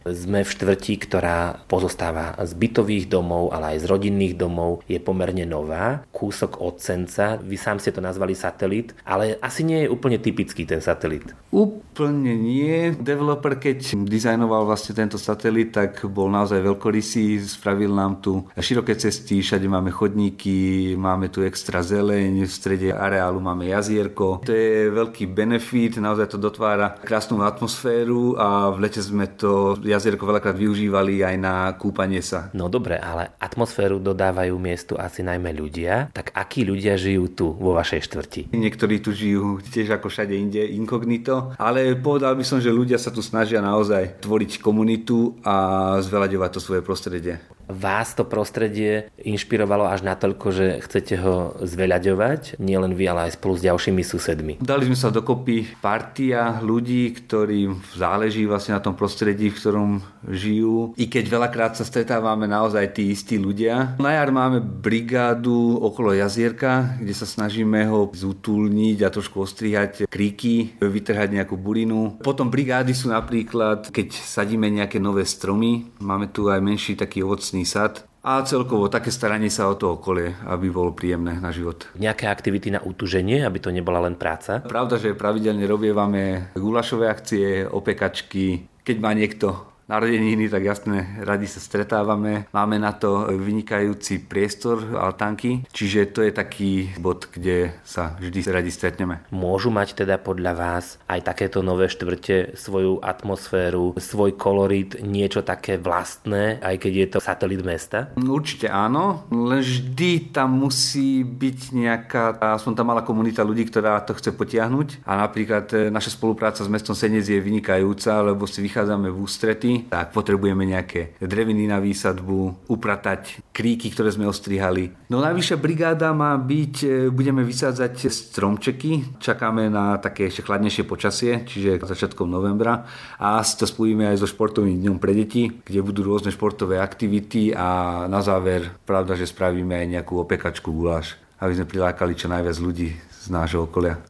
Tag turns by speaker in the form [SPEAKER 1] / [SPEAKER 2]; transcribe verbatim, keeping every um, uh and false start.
[SPEAKER 1] Sme v štvrti, ktorá pozostáva z bytových domov, ale aj z rodinných domov. Je pomerne nová, kúsok od Senca. Vy sám ste to nazvali satelit, ale asi nie je úplne typický ten satelit.
[SPEAKER 2] Úplne nie. Developer, keď dizajnoval vlastne tento satelit, tak bol naozaj veľkorysý. Spravil nám tu široké cesty, všade máme chodníky, máme tu extra zeleň, v strede areálu máme jazierko. To je veľký benefit, naozaj to dotvára krásnu atmosféru a v lete sme to jazierko veľakrát využívali aj na kúpanie sa.
[SPEAKER 1] No dobre, ale atmosféru dodávajú miestu asi najmä ľudia. Tak akí ľudia žijú tu vo vašej štvrti?
[SPEAKER 2] Niektorí tu žijú tiež ako všade inde inkognito, ale povedal by som, že ľudia sa tu snažia naozaj tvoriť komunitu a zveľaďovať to svoje prostredie.
[SPEAKER 1] Vás to prostredie inšpirovalo až natoľko, že chcete ho zveľaďovať, nielen vy, ale aj spolu s ďalšími susedmi.
[SPEAKER 2] Dali sme sa dokopy partia ľudí, ktorým záleží vlastne na tom prostredí, v ktorom žijú. I keď veľakrát sa stretávame naozaj tí istí ľudia. Na jar máme brigádu okolo jazierka, kde sa snažíme ho zútulniť a trošku ostrihať kríky, vytrhať nejakú burinu. Potom brigády sú napríklad, keď sadíme nejaké nové stromy, máme tu aj menší taký ovocný sad a celkovo také staranie sa o to okolie, aby bolo príjemné na život.
[SPEAKER 1] Nejaké aktivity na utuženie, aby to nebola len práca?
[SPEAKER 2] Pravda, že pravidelne robievame gulášové akcie, opekačky. Keď má niekto narodeniny, tak jasne, radi sa stretávame. Máme na to vynikajúci priestor, altánky, čiže to je taký bod, kde sa vždy radi stretneme.
[SPEAKER 1] Môžu mať teda podľa vás aj takéto nové štvrte svoju atmosféru, svoj kolorit, niečo také vlastné, aj keď je to satelit mesta?
[SPEAKER 2] Určite áno, len vždy tam musí byť nejaká, aspoň tá malá komunita ľudí, ktorá to chce potiahnuť. A napríklad naša spolupráca s mestom Senec je vynikajúca, lebo si vychádzame v ústrety. Tak potrebujeme nejaké dreviny na výsadbu, upratať kríky, ktoré sme ostrihali. No najvyššia brigáda má byť, budeme vysádzať stromčeky, čakáme na také ešte chladnejšie počasie, čiže začiatkom novembra a si to spojíme aj so športovým dňom pre deti, kde budú rôzne športové aktivity a na záver, pravda, že spravíme aj nejakú opekačku guláš, aby sme prilákali čo najviac ľudí z nášho okolia.